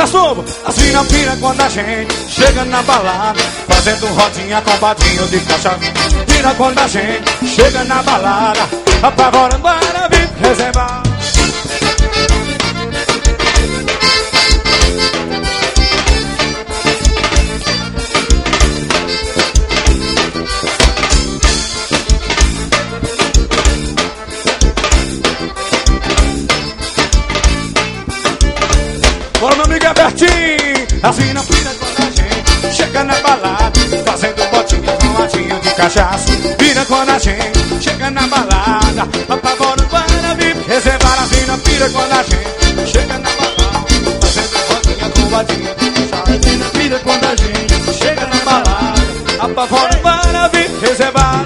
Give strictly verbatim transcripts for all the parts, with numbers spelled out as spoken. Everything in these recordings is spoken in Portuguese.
subo. As mina pira quando a gente chega na balada, fazendo rodinha com badinho de cachaça. Pira quando a gente chega na balada, apavorando a vida reservada. Bora, meu amigo Bertinho. Assim não pira quando a gente chega na balada, fazendo botinha com latinho de cachaça. Pira quando a gente chega na balada, apavorando para vir reservar. Assim não pira quando a gente chega na balada, fazendo botinha com latinho de cachaça. Assim não pira quando a gente chega na balada, apavorando para vir reservar.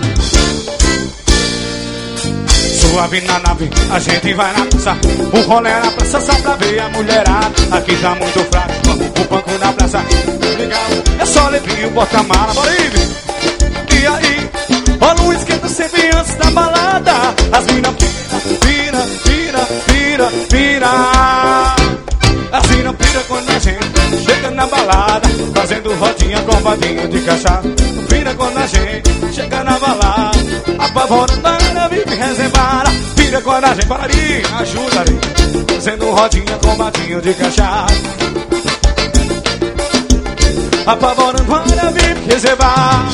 Suave na nave, a gente vai na praça. O rolê na praça só pra ver a mulherada. Aqui tá muito fraco, o banco na praça. Legal, é só levinho, bota a mala, bora aí. E aí, rola um esquenta sempre antes da balada. As mina pira, pira, pira, pira, pira. As mina pira quando a gente chega na balada, fazendo rodinha com vadinho de cachaça. Pira quando a gente chega na balada, apavorando a vive reservada. Pira quando a gente para ali, ajuda ali, fazendo rodinha com vadinho de cachaça. Apavorando a vive reservada.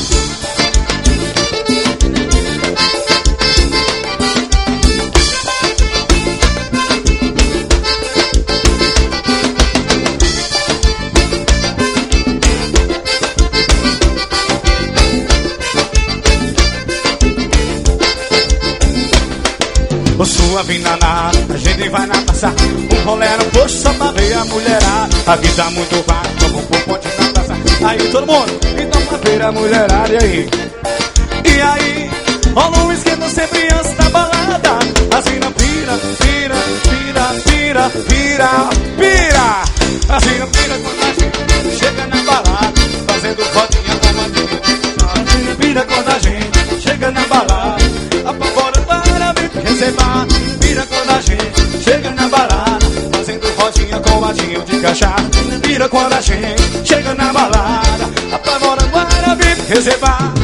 O suave naná, a gente vai na praça. O rolê no posto só pra ver a mulherada. A vida muito vaga, vamos pro ponte na praça. Aí todo mundo, então pra ver a mulherada. E aí? E aí? Rola um esquenta sempre antes da balada. Assim não pira, pira, pira, pira, pira, pira. Assim não pira quando a gente chega na balada, fazendo rodinha com a madrinha. Assim não pira quando a gente chega na balada, apavorando para vir reservar. Pira quando a gente chega na balada, fazendo rodinha com vadinho de cachaça. Pira quando a gente chega na balada, apavorando para vir reservar.